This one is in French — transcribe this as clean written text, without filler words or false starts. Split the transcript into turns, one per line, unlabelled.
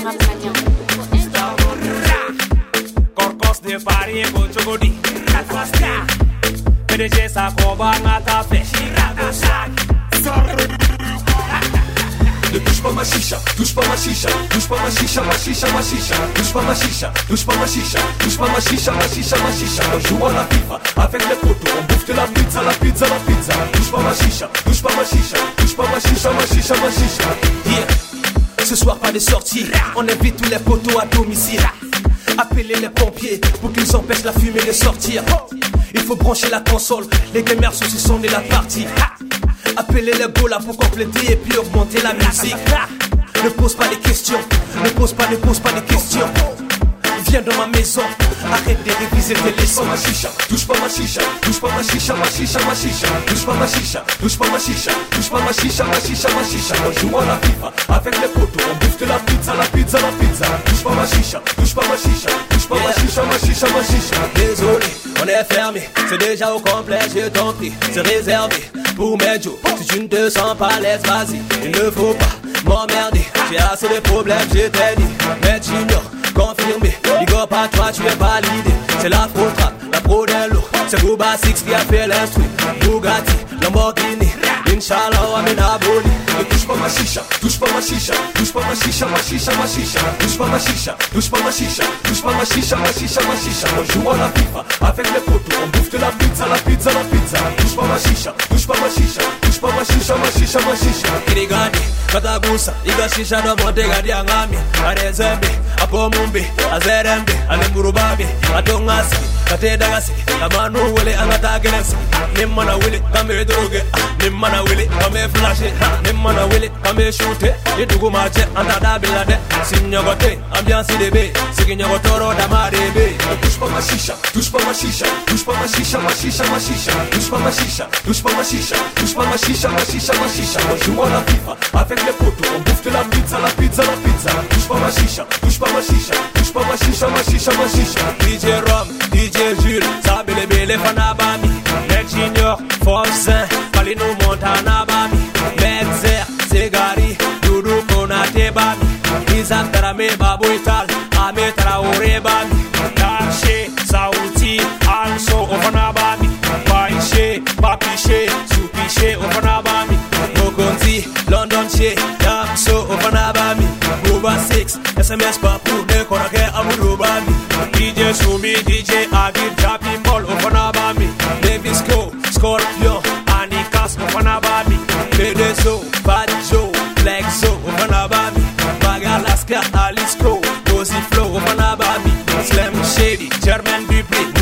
Corcos de Paris, Bochogodi, Ratwasta. PDG Sakoba, Nata Fleshi, Radosak.
Ne touche pas ma chicha, touche pas ma chicha, touche pas ma chicha, ma chicha, ma chicha, touche pas ma chicha, touche pas ma chicha, touche pas ma chicha, ma chicha, ma chicha. On joue à la FIFA avec les potos, on bouffe de la pizza, la pizza, la pizza. Touche pas ma chicha, touche pas ma chicha, touche pas ma chicha, ma chicha, ma chicha.
Yeah. Ce soir pas de sortie, on invite tous les potos à domicile. Appelez les pompiers pour qu'ils empêchent la fumée de sortir. Il faut brancher la console, les gamers sont sur son de la partie. Appelez les beaux là pour compléter et puis augmenter la musique. Ne pose pas de questions, ne pose pas de questions. Viens dans ma maison, arrête de réviser tes leçons.
Touche pas ma chicha, touche pas ma chicha, ma chicha, ma chicha, touche pas ma chicha, touche pas ma chicha, touche pas ma chicha, ma chicha, ma chicha. On joue à la FIFA avec les potos, on bouffe de la pizza, la pizza, la pizza. Touche pas ma chicha, touche pas ma chicha, touche pas ma chicha, ma chicha, ma chicha.
Désolé, on est fermé, c'est déjà au complet, j'ai ton prix, c'est réservé pour mes jours. Si tu ne te sens pas à l'aise, vas-y, il ne faut pas m'emmerder. J'ai assez de problèmes, j'ai t'ai dit, mais tu ignores, confirmé. Big up à toi, tu es validé. C'est la Frotrap, la Prodello. C'est Booba Six qui a fait l'instru. Bugatti, Lamborghini. Inch'Allah, on amène à Boli.
Ne touche pas ma chicha, touche pas ma chicha, touche pas ma chicha, ma chicha, ma chicha, touche pas ma chicha, touche pas ma chicha, touche pas ma chicha, ma chicha, ma chicha. On joue à la FIFA avec les potos, on bouffe de la pizza, la pizza, la pizza. Touche pas ma chicha, touche pas ma chicha, touche pas ma chicha, ma chicha, ma chicha.
Kirigani, Katagusa, Iga Shisha no Montega Diangami, Arezembe, Akomumbi, Azerembe, Alemburubabi, Atongasi, Katedagasi, Amanu Willie, Angatagenesi, Nimana Willie, Kame Droge, Nimana Willie, Kame Flash, Nimana Willie, Kame Shoot, Itugumache, Antadabilade, Signogote, Ambiance DB, Signogotoro Damarebe.
Touche pas ma chicha, touche pas ma chicha, touche pas ma chicha, ma chicha, ma chicha, touche pas ma chicha, touche pas ma chicha, touche pas ma chicha, ma chicha, ma chicha. On joue à la FIFA avec les potos, on bouffe de la pizza, la pizza, la pizza. Touche pas ma chicha, touche pas ma chicha, touche pas ma chicha, ma chicha, ma chicha.
DJ Rom, DJ Jules, Sabele Bele Fanabami, Nek Junior, Forcin, Palino Montana Bami, Metzer, Segari, Dudu Konate Bami, Isaac Tarame Babu Ital, Ame Traore Bami, Tache, Sauti, Also Ofanabami, Paiche, Papiche, Supiche Ofanabami, Mokonzi, London Che, Yakso Ofanabami, Booba 6, SMS Papu, Nekonake Amurubami, DJ Sumi, DJ Agib, Jappy Paul Ofanabami, Davis Co, Scorpion, Anikas Ofanabami, Pedeso, Bad Joe, Black Zo Ofanabami, Bagalaska, Alice Co, Cozy Flow Ofanabami, Slim Shady, German Dupree,